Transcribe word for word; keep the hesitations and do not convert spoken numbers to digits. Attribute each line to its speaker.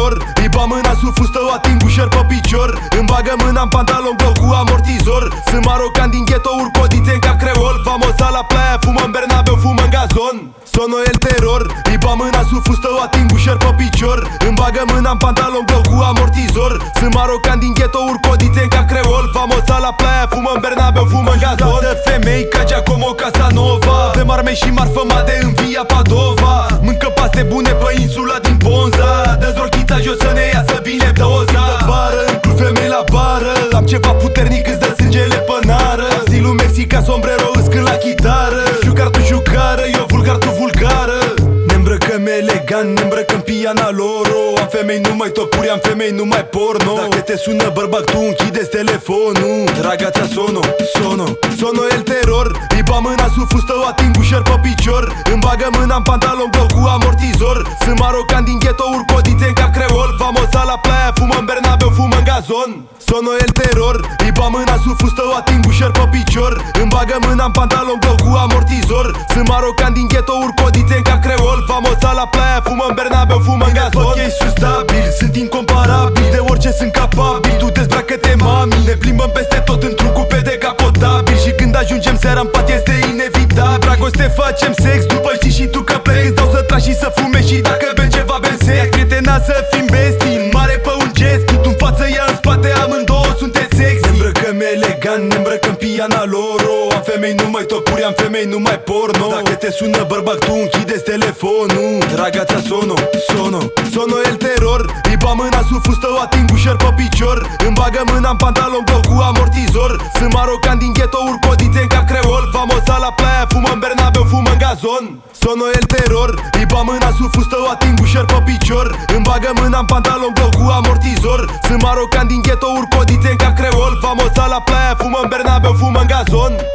Speaker 1: teror. Îi ba mâna sub fustă, o ating ușor pe picior. Îmi bagă mâna în pantalon gol cu amortizor. Sunt marocan din ghetto, urc codițe în cap creol. Famosa la playa, fumă în Bernabeu, fumă în gazon. Sono el teror. Îi ba mâna sub fustă, o ating ușor pe picior. Îmi bagă mâna în pantalon gol cu amortizor. Sunt marocan din ghetto, urc codițe în cap creol. Famosa la playa, fumă în Bernabeu, fumă în gazon. De femei ca Giacomo Casanova. Avem arme și marfă made în Via Padova. Mâncă paste bune pe insula din Ponza. Dă-ți rochița jos să ne iasă bine doza. De vară, înclud femei la bară. Am ceva puternic, îți dă sângele pe nară. Stilul mexican, sombrero, îți cânt la chitară. Jucar tu jucară, eu vulgar tu vulgară. Ne îmbrăcăm elegant, ne îmbrăcăm piana loro. Am femei numai topuri, am femei numai porno. Dacă te sună bărbat, tu închideți telefonul. Ragazza sono, sono, sono el teror. Îi ba mâna sub fustă, o ating ușor pe picior. Îmi bagă mâna în pantalon gol cu amortizor. Sunt marocan din ghetto, urc codițe în cap creol. Famosa la playa, fumă în Bernabeu, fumă în gazon. Sono el teror. Îi ba mâna sub fustă, o ating ușor pe picior. Îmi bagă mâna în pantalon gol cu amortizor. Sunt marocan din ghetto, urc codițe în cap creol. Famosa la playa, fumă în Bernabeu, fumă în gazon. Ok, sunt stabil, sunt incomparabil. De orice sunt capabil, tu dezbracă-te mami. Ne plimbăm peste tot într-un cupe decapotabil. Și când ajungem seara în pat este inevitabil. Dragoste facem sex, după știi și tu că plec. Îți dau să tragi și să fume și dacă bem ceva bem sex. Prietena să fim bestii, mare pe un jet ski. Tu în față, ea în spate, amândouă sunteți sexy. Ne îmbrăcăm elegant, ne îmbrăcăm piana loro. Am femei numai topuri, am femei numai porno. Dacă te sună bărbat, tu închideți telefonul. Ragazza sono, sono, sono el teror. Îi ba mâna sub fustă, o ating ușor pe picior. Îmi bagă mâna în pantalon gol cu amortizor. Sunt marocan din ghetto, urc codițe în cap creol. Famosa la playa, fumă în Bernabeu, fumă în gazon. Sono el teror. Îi ba mâna sub fustă, o ating ușor pe picior. Îmi bagă mâna în pantalon gol cu amortizor. Sunt marocan din ghetto, urc codițe în cap creol. Famosa la playa, fumă în Bernabeu, fumă în gazon.